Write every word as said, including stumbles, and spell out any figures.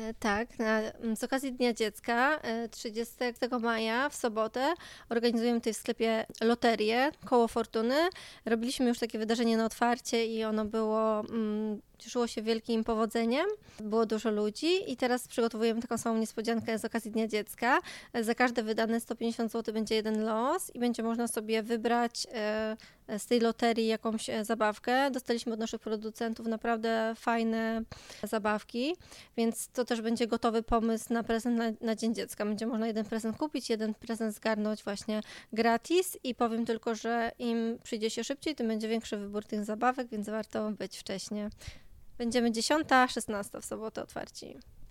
E, Tak, na, z okazji Dnia Dziecka e, trzydziestego maja w sobotę organizujemy tutaj w sklepie loterię, Koło Fortuny. Robiliśmy już takie wydarzenie na otwarcie i ono było, mm, cieszyło się wielkim powodzeniem. Było dużo ludzi i teraz przygotowujemy taką samą niespodziankę z okazji Dnia Dziecka. E, Za każde wydane sto pięćdziesiąt złotych będzie jeden los i będzie można sobie wybrać e, z tej loterii jakąś e, zabawkę. Dostaliśmy od naszych producentów naprawdę fajne zabawki, więc to też będzie gotowy pomysł na prezent na, na Dzień Dziecka. Będzie można jeden prezent kupić, jeden prezent zgarnąć właśnie gratis i powiem tylko, że im przyjdzie się szybciej, tym będzie większy wybór tych zabawek, więc warto być wcześniej. Będziemy dziesiąta, szesnasta w sobotę otwarci.